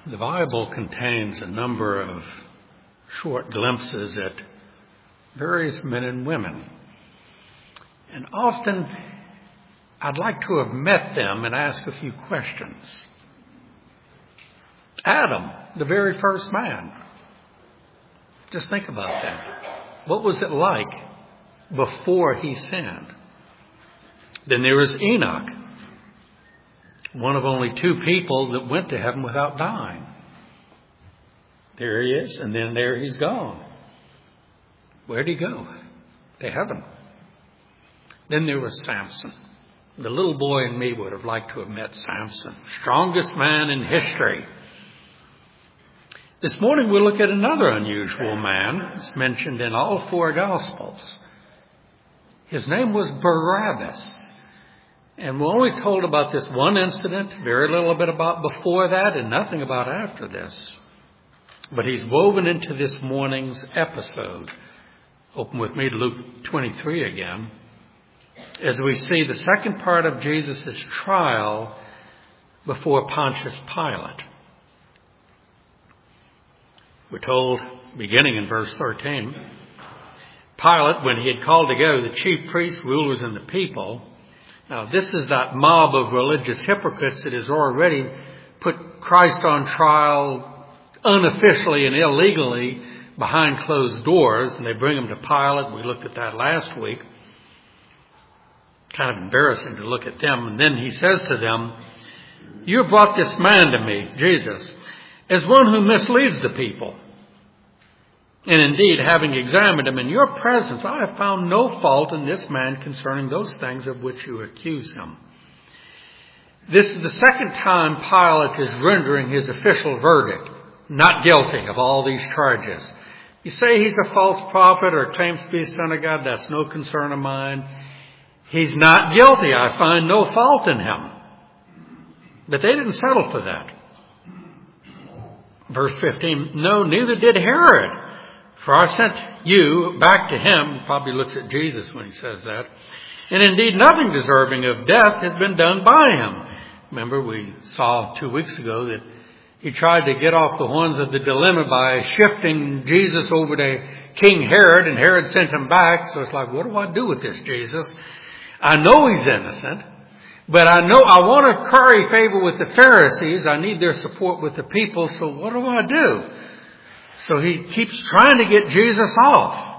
The Bible contains a number of short glimpses at various men and women. And often I'd like to have met them and ask a few questions. Adam, the very first man. Just think about that. What was it like before he sinned? Then there was Enoch, one of only two people that went to heaven without dying. There he is, and then there he's gone. Where'd he go? To heaven. Then there was Samson. The little boy in me would have liked to have met Samson, strongest man in history. This morning we'll look at another unusual man. It's mentioned in all four Gospels. His name was Barabbas. And we're only told about this one incident, very little bit about before that, and nothing about after this. But he's woven into this morning's episode. Open with me to Luke 23 again, as we see the second part of Jesus' trial before Pontius Pilate. We're told, beginning in verse 13, Pilate, when he had called together the chief priests, rulers, and the people. Now, this is that mob of religious hypocrites that has already put Christ on trial unofficially and illegally behind closed doors, and they bring him to Pilate. We looked at that last week. Kind of embarrassing to look at them. And then he says to them, "You have brought this man to me, Jesus, as one who misleads the people. And indeed, having examined him in your presence, I have found no fault in this man concerning those things of which you accuse him." This is the second time Pilate is rendering his official verdict, not guilty of all these charges. You say he's a false prophet or claims to be a son of God, that's no concern of mine. He's not guilty. I find no fault in him. But they didn't settle for that. Verse 15, "No, neither did Herod. For I sent you back to him." He probably looks at Jesus when he says that. "And indeed, nothing deserving of death has been done by him." Remember, we saw 2 weeks ago that he tried to get off the horns of the dilemma by shifting Jesus over to King Herod, and Herod sent him back. So it's like, what do I do with this Jesus? I know he's innocent, but I know I want to curry favor with the Pharisees. I need their support with the people. So what do I do? So he keeps trying to get Jesus off.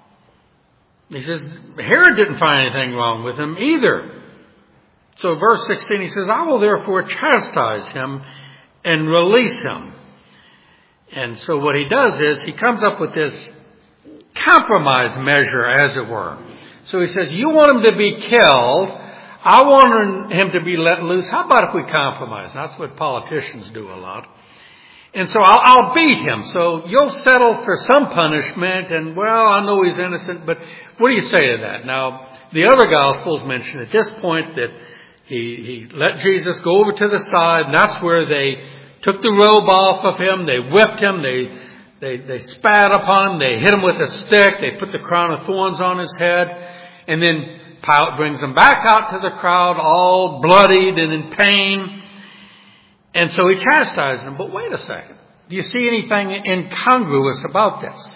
He says, Herod didn't find anything wrong with him either. So verse 16, he says, "I will therefore chastise him and release him." And so what he does is he comes up with this compromise measure, as it were. So he says, you want him to be killed. I want him to be let loose. How about if we compromise? And that's what politicians do a lot. And so I'll beat him. So you'll settle for some punishment. And, well, I know he's innocent, but what do you say to that? Now, the other Gospels mention at this point that he let Jesus go over to the side. And that's where they took the robe off of him. They whipped him. They spat upon him. They hit him with a stick. They put the crown of thorns on his head. And then Pilate brings him back out to the crowd, all bloodied and in pain. And so he chastises him. But wait a second. Do you see anything incongruous about this?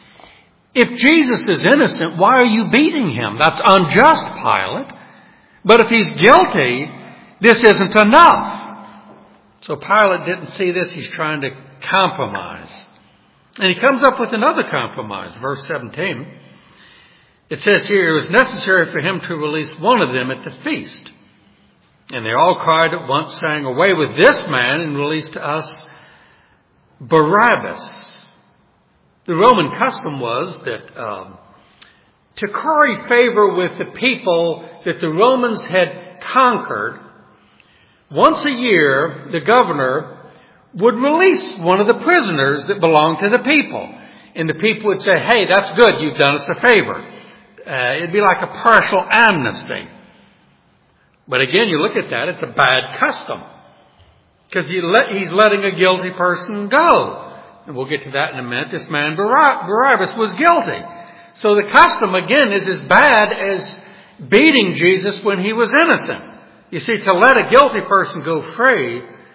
If Jesus is innocent, why are you beating him? That's unjust, Pilate. But if he's guilty, this isn't enough. So Pilate didn't see this. He's trying to compromise. And he comes up with another compromise. Verse 17. It says here, "It was necessary for him to release one of them at the feast. And they all cried at once, saying, 'Away with this man and release to us Barabbas.'" The Roman custom was that to curry favor with the people that the Romans had conquered, once a year the governor would release one of the prisoners that belonged to the people. And the people would say, "Hey, that's good. You've done us a favor." It'd be like a partial amnesty. But again, you look at that, it's a bad custom. Because he's letting a guilty person go. And we'll get to that in a minute. This man, Barabbas, was guilty. So the custom, again, is as bad as beating Jesus when he was innocent. You see, to let a guilty person go free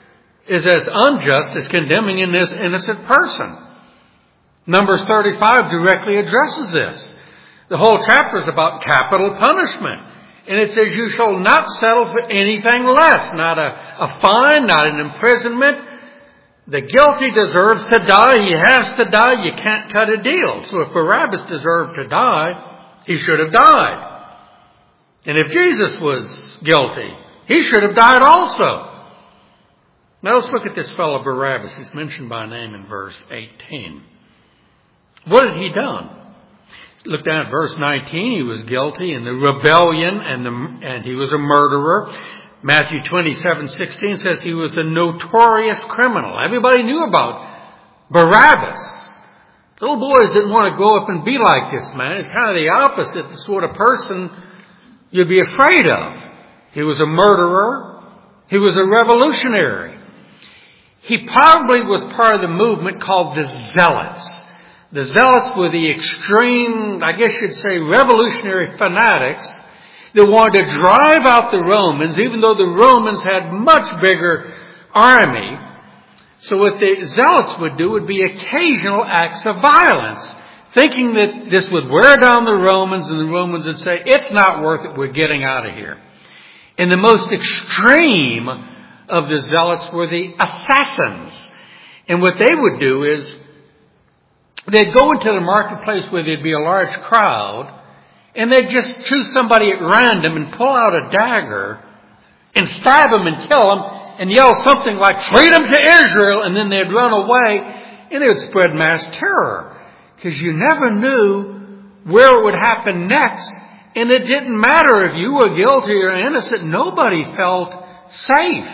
is as unjust as condemning an innocent person. Numbers 35 directly addresses this. The whole chapter is about capital punishment. And it says you shall not settle for anything less. Not a fine, not an imprisonment. The guilty deserves to die. He has to die. You can't cut a deal. So if Barabbas deserved to die, he should have died. And if Jesus was guilty, he should have died also. Now let's look at this fellow Barabbas. He's mentioned by name in verse 18. What had he done? Look down at verse 19. He was guilty in the rebellion and he was a murderer. Matthew 27:16 says he was a notorious criminal. Everybody knew about Barabbas. Little boys didn't want to grow up and be like this man. It's kind of the opposite, the sort of person you'd be afraid of. He was a murderer. He was a revolutionary. He probably was part of the movement called the Zealots. The Zealots were the extreme, I guess you'd say, revolutionary fanatics that wanted to drive out the Romans, even though the Romans had much bigger army. So what the Zealots would do would be occasional acts of violence, thinking that this would wear down the Romans, and the Romans would say, it's not worth it, we're getting out of here. And the most extreme of the Zealots were the assassins. And what they would do is, they'd go into the marketplace where there'd be a large crowd, and they'd just choose somebody at random and pull out a dagger and stab them and kill them and yell something like, freedom to Israel, and then they'd run away, and it would spread mass terror. Because you never knew where it would happen next, and it didn't matter if you were guilty or innocent. Nobody felt safe.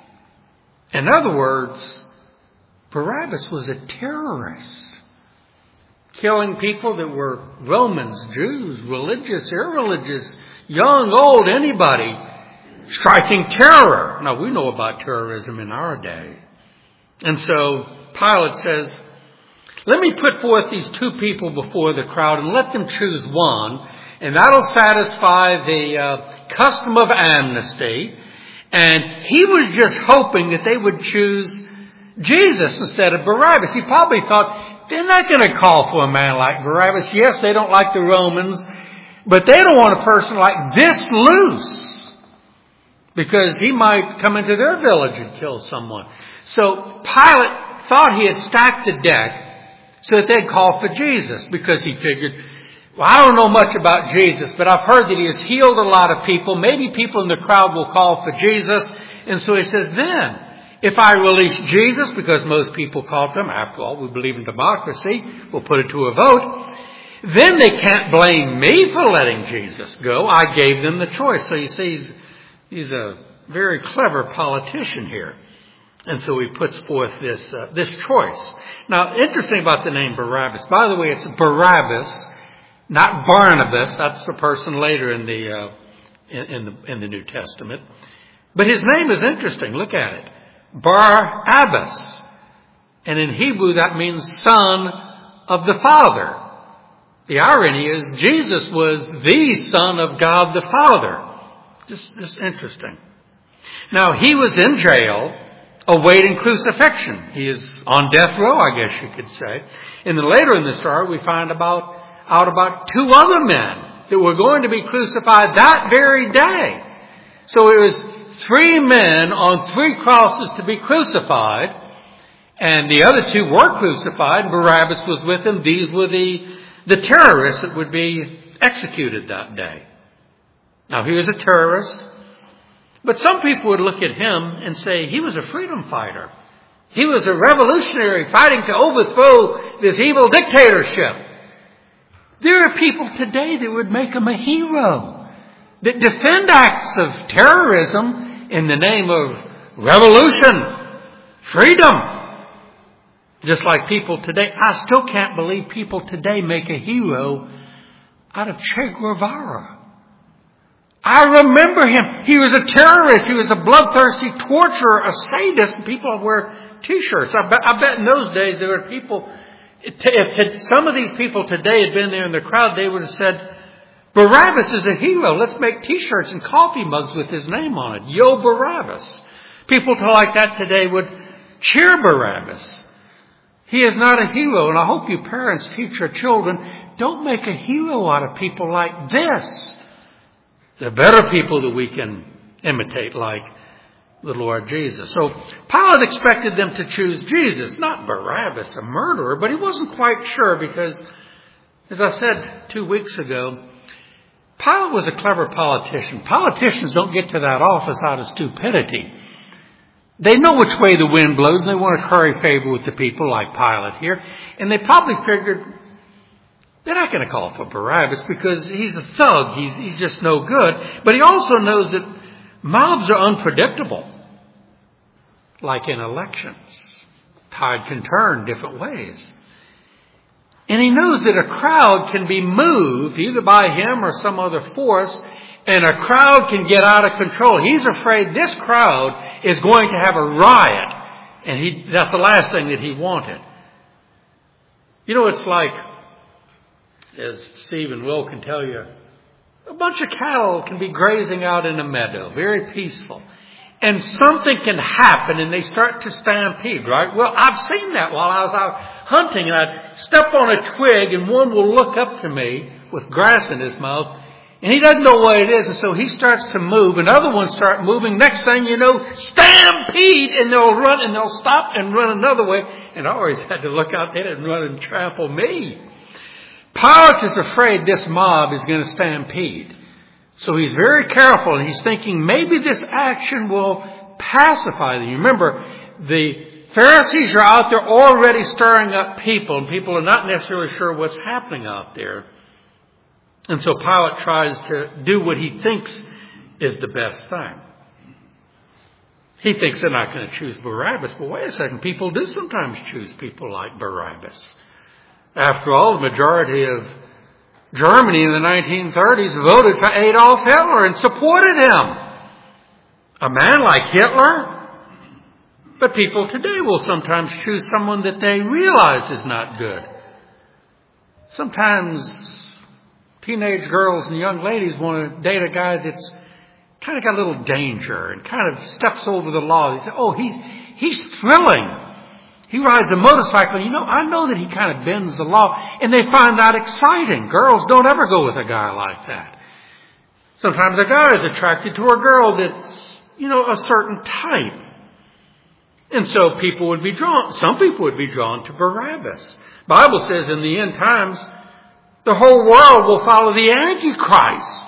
In other words, Barabbas was a terrorist, killing people that were Romans, Jews, religious, irreligious, young, old, anybody, striking terror. Now, we know about terrorism in our day. And so Pilate says, let me put forth these two people before the crowd and let them choose one, and that'll satisfy the custom of amnesty. And he was just hoping that they would choose Jesus instead of Barabbas. He probably thought, they're not going to call for a man like Barabbas. Yes, they don't like the Romans, but they don't want a person like this loose, because he might come into their village and kill someone. So Pilate thought he had stacked the deck so that they'd call for Jesus, because he figured, well, I don't know much about Jesus, but I've heard that he has healed a lot of people. Maybe people in the crowd will call for Jesus. And so he says, then, if I release Jesus, because most people call for him, after all, we believe in democracy, we'll put it to a vote, then they can't blame me for letting Jesus go. I gave them the choice. So you see, he's a very clever politician here. And so he puts forth this choice. Now, interesting about the name Barabbas. By the way, it's Barabbas, not Barnabas. That's the person later in the New Testament. But his name is interesting. Look at it. Barabbas. And in Hebrew that means son of the Father. The irony is Jesus was the Son of God the Father. Just interesting. Now he was in jail awaiting crucifixion. He is on death row, I guess you could say. And then later in the story we find out about two other men that were going to be crucified that very day. So it was 3 men on 3 crosses to be crucified, and the other 2 were crucified. Barabbas was with them. These were the terrorists that would be executed that day. Now, he was a terrorist, but some people would look at him and say he was a freedom fighter. He was a revolutionary fighting to overthrow this evil dictatorship. There are people today that would make him a hero, that defend acts of terrorism in the name of revolution, freedom. Just like people today, I still can't believe people today make a hero out of Che Guevara. I remember him. He was a terrorist. He was a bloodthirsty torturer, a sadist. People wear T-shirts. I bet in those days there were people. If some of these people today had been there in the crowd, they would have said, Barabbas is a hero. Let's make T-shirts and coffee mugs with his name on it. Yo, Barabbas. People like that today would Cheer Barabbas. He is not a hero. And I hope you parents teach your children, don't make a hero out of people like this. They're better people that we can imitate, like the Lord Jesus. So Pilate expected them to choose Jesus, not Barabbas, a murderer, but he wasn't quite sure because, as I said 2 weeks ago, Pilate was a clever politician. Politicians don't get to that office out of stupidity. They know which way the wind blows, and they want to curry favor with the people like Pilate here. And they probably figured they're not going to call for Barabbas because he's a thug. He's just no good. But he also knows that mobs are unpredictable, like in elections. Tide can turn different ways. And he knows that a crowd can be moved either by him or some other force, and a crowd can get out of control. He's afraid this crowd is going to have a riot, and that's the last thing that he wanted. You know, it's like, as Steve and Will can tell you, a bunch of cattle can be grazing out in a meadow, very peaceful. And something can happen and they start to stampede, right? Well, I've seen that while I was out hunting, and I'd step on a twig and one will look up to me with grass in his mouth, and he doesn't know what it is, and so he starts to move, and other ones start moving. Next thing you know, stampede, and they'll run and they'll stop and run another way. And I always had to look out there and run and trample me. Pilate is afraid this mob is going to stampede. So he's very careful, and he's thinking maybe this action will pacify them. You remember, the Pharisees are out there already stirring up people, and people are not necessarily sure what's happening out there. And so Pilate tries to do what he thinks is the best thing. He thinks they're not going to choose Barabbas, but wait a second, people do sometimes choose people like Barabbas. After all, the majority of Germany in the 1930s voted for Adolf Hitler and supported him. A man like Hitler. But people today will sometimes choose someone that they realize is not good. Sometimes teenage girls and young ladies want to date a guy that's kind of got a little danger and kind of steps over the law. They say, oh, he's thrilling. He rides a motorcycle. You know, I know that he kind of bends the law. And they find that exciting. Girls don't ever go with a guy like that. Sometimes a guy is attracted to a girl that's, you know, a certain type. And so some people would be drawn to Barabbas. The Bible says in the end times, the whole world will follow the Antichrist.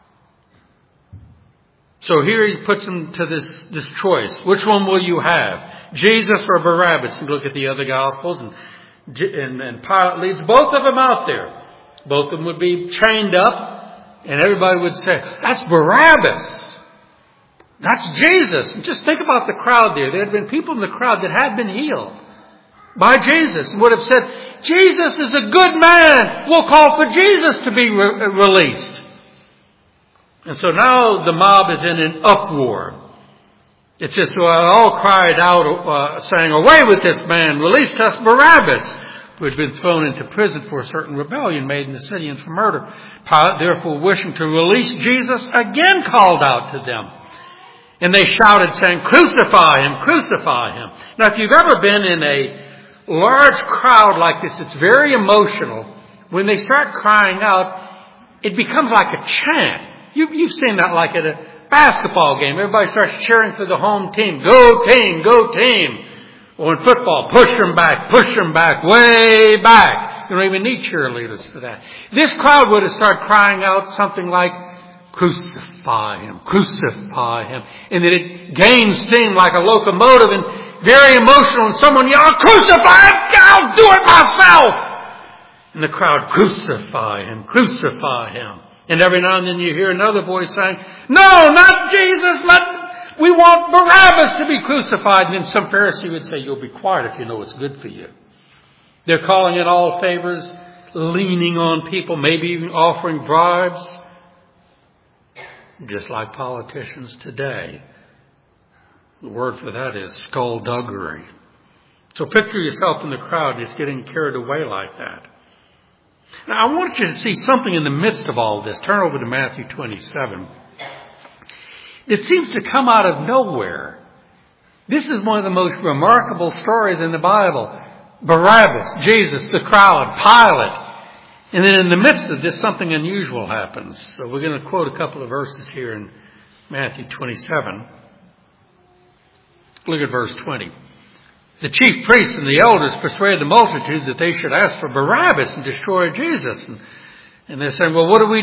So here he puts them to this choice. Which one will you have? Jesus or Barabbas? You look at the other Gospels, and Pilate leaves both of them out there. Both of them would be chained up, and everybody would say, that's Barabbas. That's Jesus. And just think about the crowd there. There had been people in the crowd that had been healed by Jesus and would have said, Jesus is a good man. We'll call for Jesus to be released. And so now the mob is in an uproar. It says, so all cried out, saying, away with this man, release us Barabbas, who had been thrown into prison for a certain rebellion made in the city and for murder. Pilate, therefore, wishing to release Jesus, again called out to them. And they shouted, saying, crucify him, crucify him. Now, if you've ever been in a large crowd like this, it's very emotional. When they start crying out, it becomes like a chant. You've seen that like at a basketball game. Everybody starts cheering for the home team. Go team, go team. Or in football, push them back, way back. You don't even need cheerleaders for that. This crowd would have started crying out something like, crucify him, crucify him. And then it gains steam like a locomotive and very emotional. And someone yelled, crucify him, I'll do it myself. And the crowd, crucify him, crucify him. And every now and then you hear another voice saying, no, not Jesus, we want Barabbas to be crucified. And then some Pharisee would say, you'll be quiet if you know what's good for you. They're calling in all favors, leaning on people, maybe even offering bribes. Just like politicians today. The word for that is skullduggery. So picture yourself in the crowd that's getting carried away like that. Now, I want you to see something in the midst of all this. Turn over to Matthew 27. It seems to come out of nowhere. This is one of the most remarkable stories in the Bible. Barabbas, Jesus, the crowd, Pilate. And then in the midst of this, something unusual happens. So we're going to quote a couple of verses here in Matthew 27. Look at verse 20. The chief priests and the elders persuaded the multitudes that they should ask for Barabbas and destroy Jesus. And they're saying, well, what do we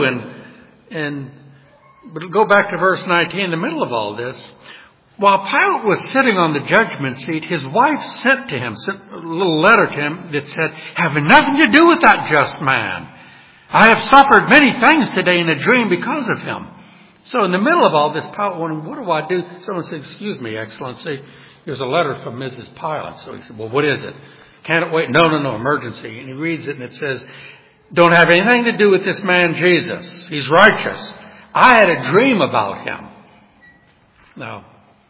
do? But go back to verse 19 in the middle of all this. While Pilate was sitting on the judgment seat, his wife sent a little letter to him that said, having nothing to do with that just man. I have suffered many things today in a dream because of him. So in the middle of all this, Pilate wondered, what do I do? Someone said, excuse me, Excellency, here's a letter from Mrs. Pilate. So he said, well, what is it? Can't it wait? No, emergency. And he reads it and it says, don't have anything to do with this man Jesus. He's righteous. I had a dream about him. Now,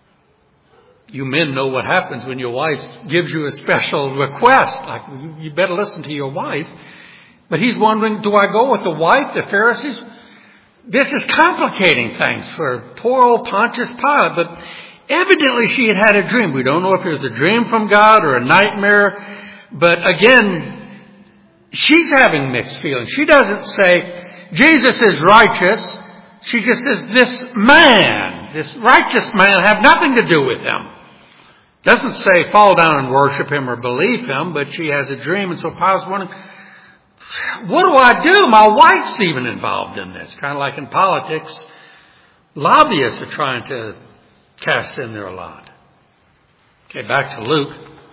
you men know what happens when your wife gives you a special request. Like, you better listen to your wife. But he's wondering, do I go with the wife, the Pharisees? This is complicating things for poor old Pontius Pilate. But evidently she had a dream. We don't know if it was a dream from God or a nightmare. But again, she's having mixed feelings. She doesn't say, Jesus is righteous. She just says, this righteous man, have nothing to do with him. Doesn't say fall down and worship him or believe him, but she has a dream. And so Pilate's wondering, what do I do? My wife's even involved in this. Kind of like in politics, lobbyists are trying to cast in their lot. Okay, back to Luke.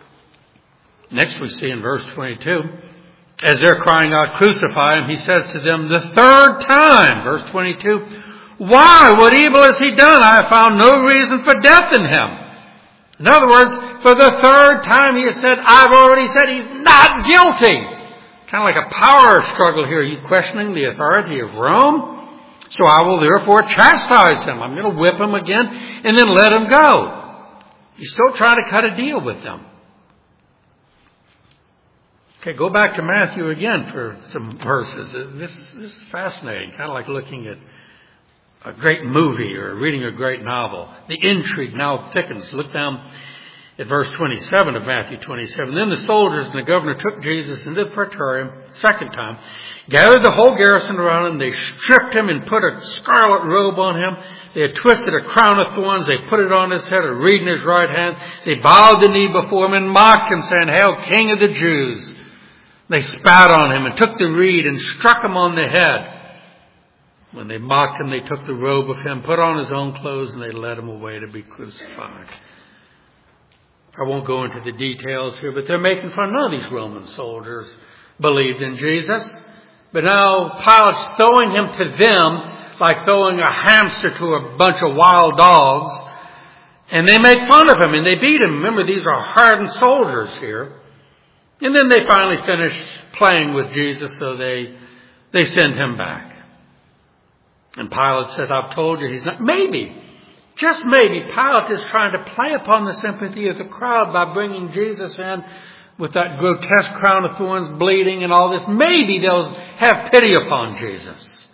Next we see in verse 22, as they're crying out, crucify him, he says to them the third time, verse 22, why? What evil has he done? I have found no reason for death in him. In other words, for the third time he has said, I've already said he's not guilty. Kind of like a power struggle here. Are you questioning the authority of Rome? So I will therefore chastise him. I'm going to whip him again and then let him go. He's still trying to cut a deal with them. Okay, go back to Matthew again for some verses. This is fascinating. Kind of like looking at a great movie or reading a great novel. The intrigue now thickens. Look down at verse 27 of Matthew 27. Then the soldiers and the governor took Jesus into the praetorium, second time, gathered the whole garrison around him. They stripped him and put a scarlet robe on him. They had twisted a crown of thorns. They put it on his head, a reed in his right hand. They bowed the knee before him and mocked him, saying, Hail, King of the Jews. They spat on him and took the reed and struck him on the head. When they mocked him, they took the robe of him, put on his own clothes, and they led him away to be crucified. I won't go into the details here, but they're making fun. None of these Roman soldiers believed in Jesus. But now Pilate's throwing him to them like throwing a hamster to a bunch of wild dogs. And they make fun of him and they beat him. Remember, these are hardened soldiers here. And then they finally finish playing with Jesus, so they send him back. And Pilate says, I've told you he's not. Maybe, just maybe, Pilate is trying to play upon the sympathy of the crowd by bringing Jesus in with that grotesque crown of thorns, bleeding and all this. Maybe they'll have pity upon Jesus.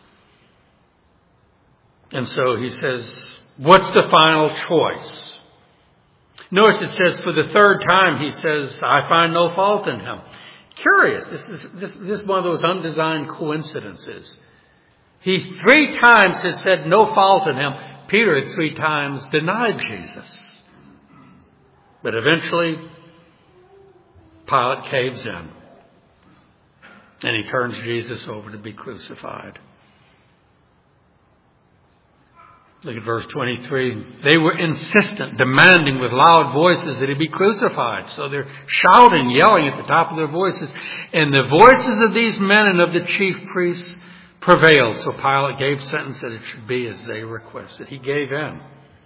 And so he says, what's the final choice? Notice it says for the third time, he says, I find no fault in him. Curious. This is one of those undesigned coincidences. He 3 times has said no fault in him. Peter had 3 times denied Jesus. But eventually, Pilate caves in. And he turns Jesus over to be crucified. Look at verse 23. They were insistent, demanding with loud voices that he be crucified. So they're shouting, yelling at the top of their voices. And the voices of these men and of the chief priests prevailed. So Pilate gave sentence that it should be as they requested. He gave in.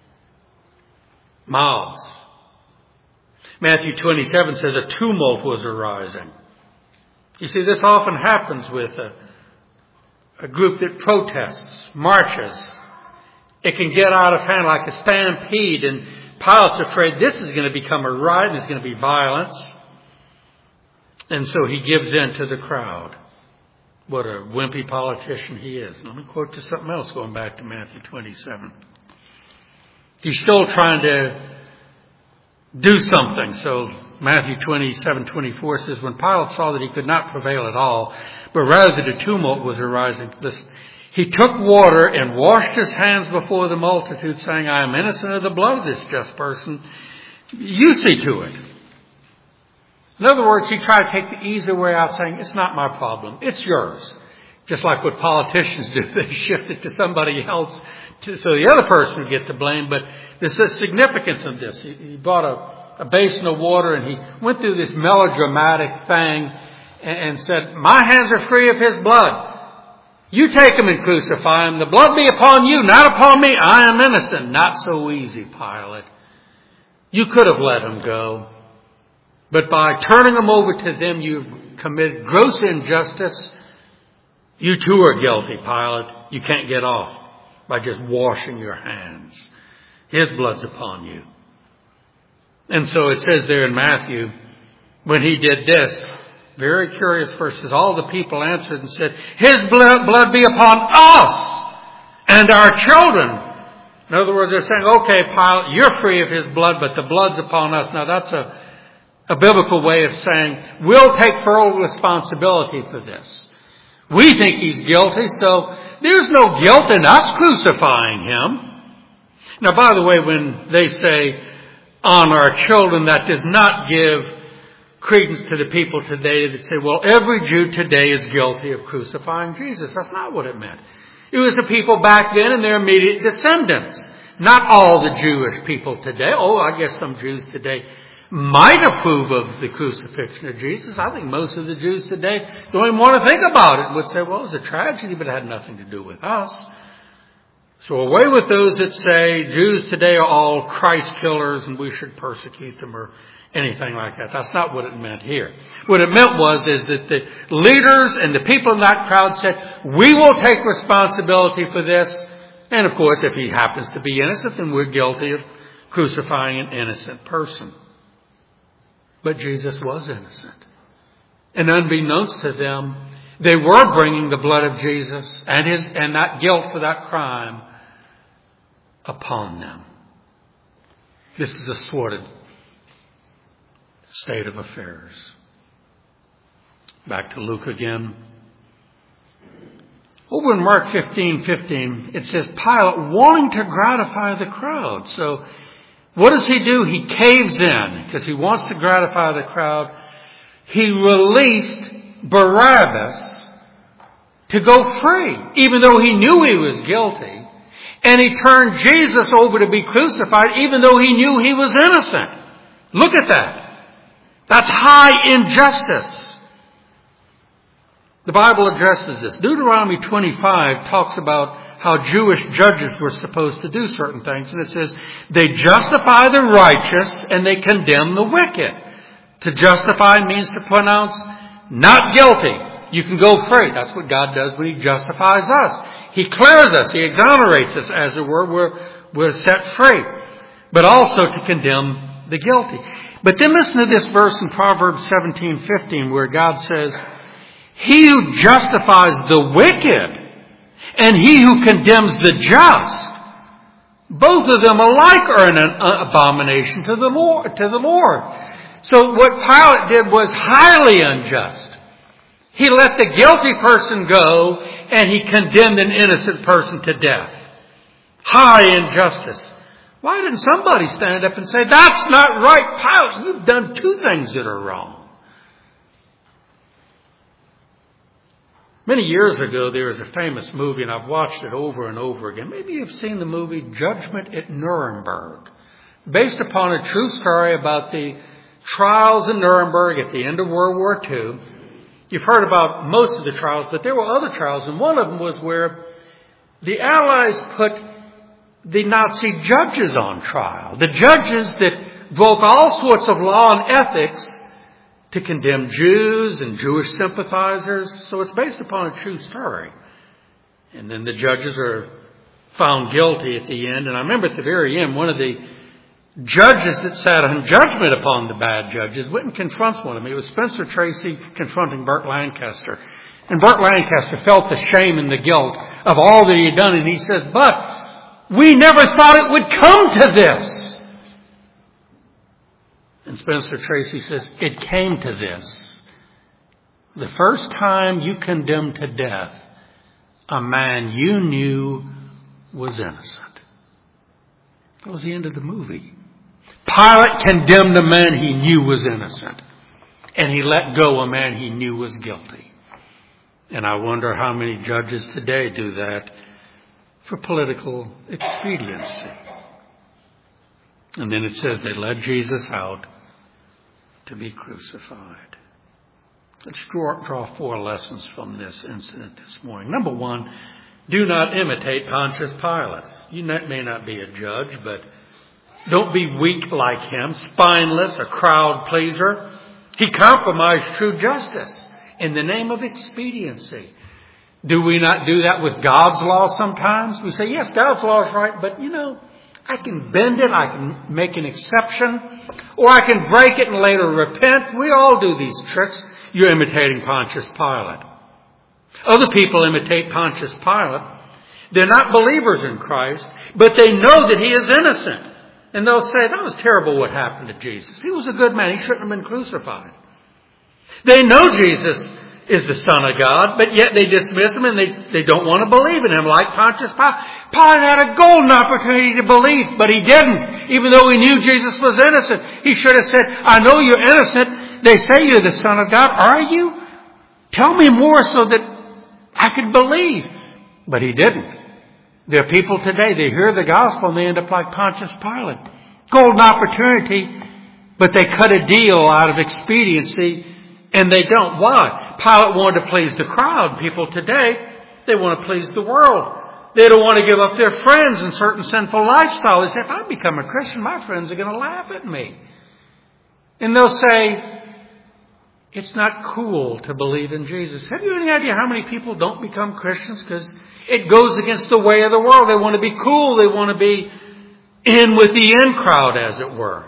Mobs. Matthew 27 says a tumult was arising. You see, this often happens with a group that protests, marches. It can get out of hand like a stampede, and Pilate's afraid this is going to become a riot and there's going to be violence. And so he gives in to the crowd. What a wimpy politician he is. Let me quote to something else going back to Matthew 27. He's still trying to do something. So Matthew 27:24 says, when Pilate saw that he could not prevail at all, but rather that a tumult was arising, he took water and washed his hands before the multitude, saying, I am innocent of the blood of this just person. You see to it. In other words, he tried to take the easy way out, saying, it's not my problem, it's yours. Just like what politicians do, they shift it to somebody else so the other person would get the blame. But there's a significance in this. He brought a basin of water and he went through this melodramatic thing and said, my hands are free of his blood. You take him and crucify him. The blood be upon you, not upon me. I am innocent. Not so easy, Pilate. You could have let him go. But by turning him over to them, you've committed gross injustice. You too are guilty, Pilate. You can't get off by just washing your hands. His blood's upon you. And so it says there in Matthew, when he did this, very curious verses, all the people answered and said, his blood be upon us and our children. In other words, they're saying, okay, Pilate, you're free of his blood, but the blood's upon us. Now that's a biblical way of saying, we'll take full responsibility for this. We think he's guilty, so there's no guilt in us crucifying him. Now, by the way, when they say on our children, that does not give credence to the people today that say, well, every Jew today is guilty of crucifying Jesus. That's not what it meant. It was the people back then and their immediate descendants. Not all the Jewish people today. Oh, I guess some Jews today might approve of the crucifixion of Jesus. I think most of the Jews today don't even want to think about it. Would say, well, it was a tragedy, but it had nothing to do with us. So away with those that say Jews today are all Christ killers and we should persecute them or anything like that. That's not what it meant here. What it meant is that the leaders and the people in that crowd said, we will take responsibility for this. And of course, if he happens to be innocent, then we're guilty of crucifying an innocent person. But Jesus was innocent. And unbeknownst to them, they were bringing the blood of Jesus and that guilt for that crime upon them. This is a sordid state of affairs. Back to Luke again. Over in Mark 15:15, it says, Pilate wanting to gratify the crowd. So what does he do? He caves in because he wants to gratify the crowd. He released Barabbas to go free, even though he knew he was guilty. And he turned Jesus over to be crucified, even though he knew he was innocent. Look at that. That's high injustice. The Bible addresses this. Deuteronomy 25 talks about how Jewish judges were supposed to do certain things. And it says, they justify the righteous and they condemn the wicked. To justify means to pronounce not guilty. You can go free. That's what God does when he justifies us. He clears us. He exonerates us, as it were. We're set free. But also to condemn the guilty. But then listen to this verse in Proverbs 17:15 where God says, he who justifies the wicked and he who condemns the just, both of them alike are an abomination to the Lord. So what Pilate did was highly unjust. He let the guilty person go and he condemned an innocent person to death. High injustice. Why didn't somebody stand up and say, that's not right, Pilate, you've done two things that are wrong? Many years ago, there was a famous movie, and I've watched it over and over again. Maybe you've seen the movie Judgment at Nuremberg, based upon a true story about the trials in Nuremberg at the end of World War II. You've heard about most of the trials, but there were other trials, and one of them was where the Allies put the Nazi judges on trial. The judges that broke all sorts of law and ethics to condemn Jews and Jewish sympathizers. So it's based upon a true story. And then the judges are found guilty at the end. And I remember at the very end, one of the judges that sat on judgment upon the bad judges went and confronts one of them. It was Spencer Tracy confronting Burt Lancaster. And Burt Lancaster felt the shame and the guilt of all that he had done. And he says, but we never thought it would come to this. And Spencer Tracy says, it came to this. The first time you condemned to death a man you knew was innocent. That was the end of the movie. Pilate condemned a man he knew was innocent. And he let go a man he knew was guilty. And I wonder how many judges today do that for political expediency. And then it says they led Jesus out to be crucified. Let's draw 4 lessons from this incident this morning. Number 1, do not imitate Pontius Pilate. You may not be a judge, but don't be weak like him, spineless, a crowd pleaser. He compromised true justice in the name of expediency. Do we not do that with God's law sometimes? We say, yes, God's law is right, but I can bend it, I can make an exception, or I can break it and later repent. We all do these tricks. You're imitating Pontius Pilate. Other people imitate Pontius Pilate. They're not believers in Christ, but they know that he is innocent. And they'll say, that was terrible what happened to Jesus. He was a good man. He shouldn't have been crucified. They know Jesus is the Son of God, but yet they dismiss him and they don't want to believe in him like Pontius Pilate. Pilate had a golden opportunity to believe, but he didn't. Even though he knew Jesus was innocent, he should have said, I know you're innocent. They say you're the Son of God. Are you? Tell me more so that I could believe. But he didn't. There are people today, they hear the gospel and they end up like Pontius Pilate. Golden opportunity, but they cut a deal out of expediency and they don't. Why? Pilate wanted to please the crowd. People today, they want to please the world. They don't want to give up their friends and certain sinful lifestyle. They say, if I become a Christian, my friends are going to laugh at me. And they'll say, it's not cool to believe in Jesus. Have you any idea how many people don't become Christians? Because it goes against the way of the world. They want to be cool. They want to be in with the in crowd, as it were.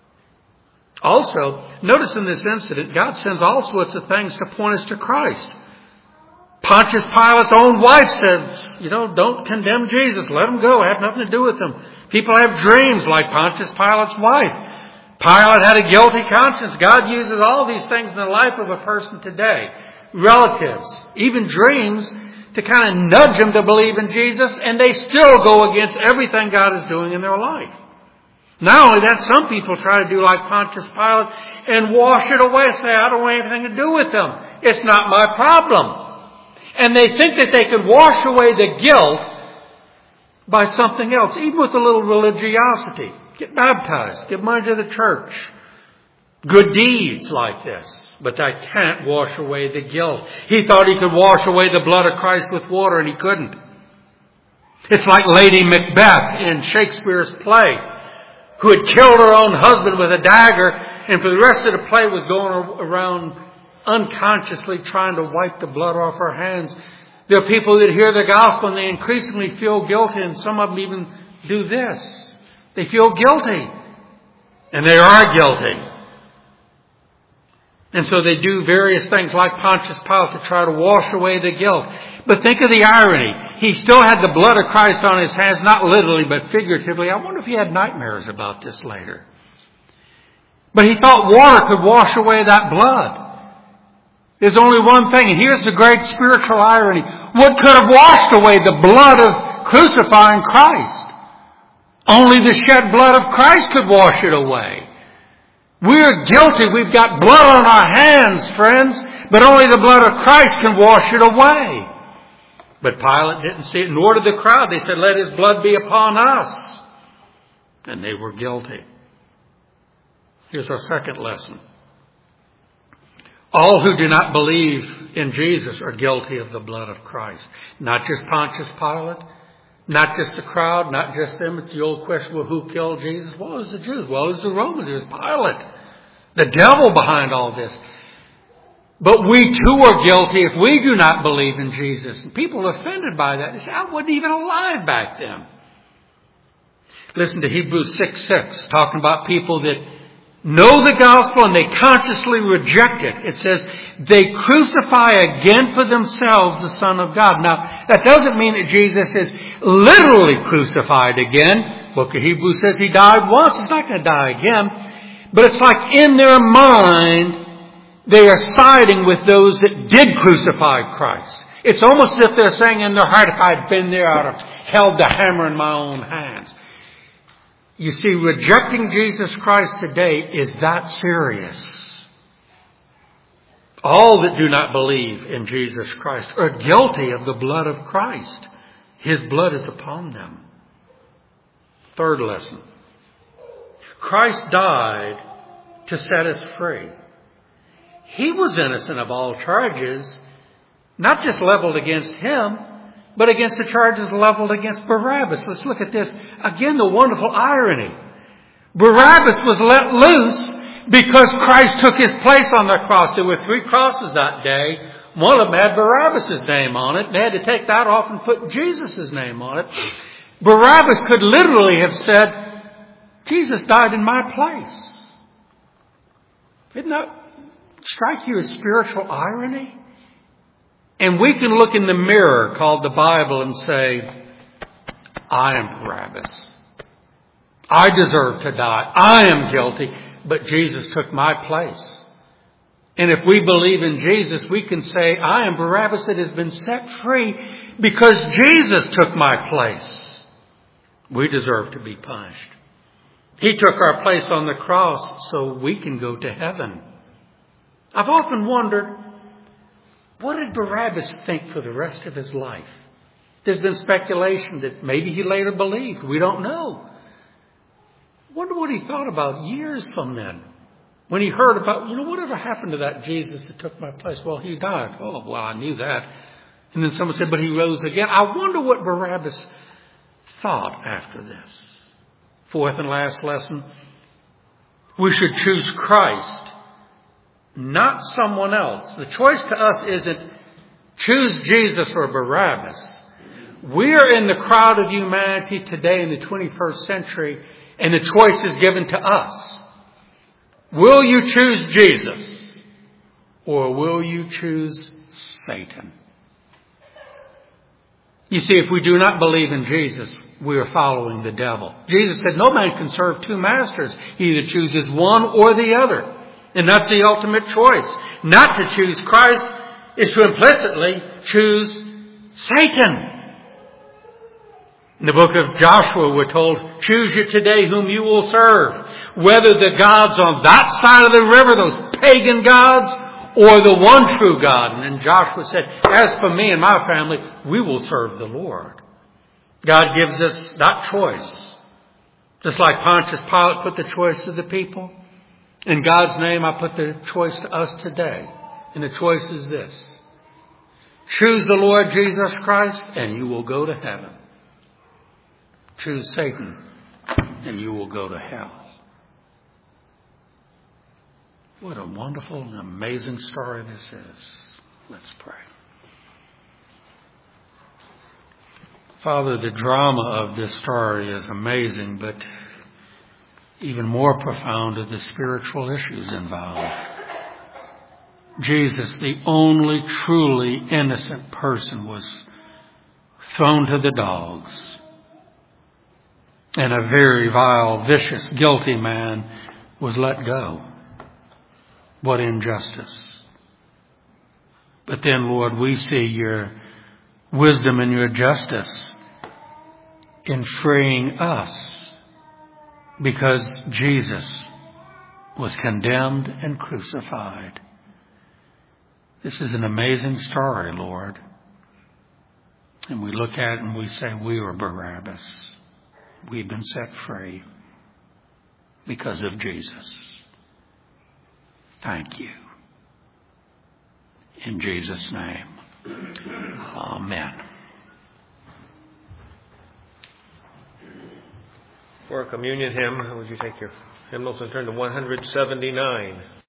Also, notice in this incident, God sends all sorts of things to point us to Christ. Pontius Pilate's own wife says, don't condemn Jesus. Let him go. Have nothing to do with him. People have dreams like Pontius Pilate's wife. Pilate had a guilty conscience. God uses all these things in the life of a person today. Relatives, even dreams, to kind of nudge them to believe in Jesus, and they still go against everything God is doing in their life. Not only that, some people try to do like Pontius Pilate and wash it away, say, I don't want anything to do with them. It's not my problem. And they think that they could wash away the guilt by something else, even with a little religiosity. Get baptized, give money to the church. Good deeds like this. But that can't wash away the guilt. He thought he could wash away the blood of Christ with water, and he couldn't. It's like Lady Macbeth in Shakespeare's play, who had killed her own husband with a dagger, and for the rest of the play was going around unconsciously trying to wipe the blood off her hands. There are people that hear the gospel and they increasingly feel guilty, and some of them even do this. They feel guilty. And they are guilty. And so they do various things like Pontius Pilate to try to wash away the guilt. But think of the irony. He still had the blood of Christ on his hands, not literally, but figuratively. I wonder if he had nightmares about this later. But he thought water could wash away that blood. There's only one thing, and here's the great spiritual irony. What could have washed away the blood of crucifying Christ? Only the shed blood of Christ could wash it away. We're guilty. We've got blood on our hands, friends, but only the blood of Christ can wash it away. But Pilate didn't see it, nor did the crowd. They said, let his blood be upon us. And they were guilty. Here's our second lesson. All who do not believe in Jesus are guilty of the blood of Christ. Not just Pontius Pilate, not just the crowd, not just them. It's the old question, well, who killed Jesus? Well, it was the Jews. Well, it was the Romans. It was Pilate. The devil behind all this. But we too are guilty if we do not believe in Jesus. And people are offended by that. They say, I wasn't even alive back then. Listen to Hebrews 6:6, talking about people that know the gospel and they consciously reject it. It says, they crucify again for themselves the Son of God. Now, that doesn't mean that Jesus is literally crucified again. Book of Hebrews says he died once. He's not going to die again. But it's like in their mind, they are siding with those that did crucify Christ. It's almost as if they're saying in their heart, if I'd been there, I'd have held the hammer in my own hands. You see, rejecting Jesus Christ today is that serious. All that do not believe in Jesus Christ are guilty of the blood of Christ. His blood is upon them. Third lesson. Christ died to set us free. He was innocent of all charges, not just leveled against him, but against the charges leveled against Barabbas. Let's look at this. Again, the wonderful irony. Barabbas was let loose because Christ took his place on the cross. There were 3 crosses that day. One of them had Barabbas' name on it. They had to take that off and put Jesus' name on it. Barabbas could literally have said, Jesus died in my place. Didn't that strike you as spiritual irony? And we can look in the mirror called the Bible and say, I am Barabbas. I deserve to die. I am guilty. But Jesus took my place. And if we believe in Jesus, we can say, I am Barabbas that has been set free because Jesus took my place. We deserve to be punished. He took our place on the cross so we can go to heaven. I've often wondered, what did Barabbas think for the rest of his life? There's been speculation that maybe he later believed. We don't know. Wonder what he thought about years from then. When he heard about, whatever happened to that Jesus that took my place? Well, he died. Oh, well, I knew that. And then someone said, but he rose again. I wonder what Barabbas thought after this. Fourth and last lesson. We should choose Christ, not someone else. The choice to us isn't choose Jesus or Barabbas. We are in the crowd of humanity today in the 21st century, and the choice is given to us. Will you choose Jesus or will you choose Satan? You see, if we do not believe in Jesus, we are following the devil. Jesus said no man can serve 2 masters. He either chooses one or the other. And that's the ultimate choice. Not to choose Christ is to implicitly choose Satan. In the book of Joshua, we're told, choose you today whom you will serve. Whether the gods on that side of the river, those pagan gods, or the one true God. And then Joshua said, as for me and my family, we will serve the Lord. God gives us that choice. Just like Pontius Pilate put the choice to the people. In God's name, I put the choice to us today. And the choice is this. Choose the Lord Jesus Christ and you will go to heaven. Choose Satan and you will go to hell. What a wonderful and amazing story this is. Let's pray. Father, the drama of this story is amazing, but even more profound are the spiritual issues involved. Jesus, the only truly innocent person, was thrown to the dogs. And a very vile, vicious, guilty man was let go. What injustice. But then, Lord, we see your wisdom and your justice in freeing us because Jesus was condemned and crucified. This is an amazing story, Lord. And we look at it and we say, we were Barabbas. We've been set free because of Jesus. Thank you. In Jesus' name. Amen. For a communion hymn, would you take your hymnals and turn to 179?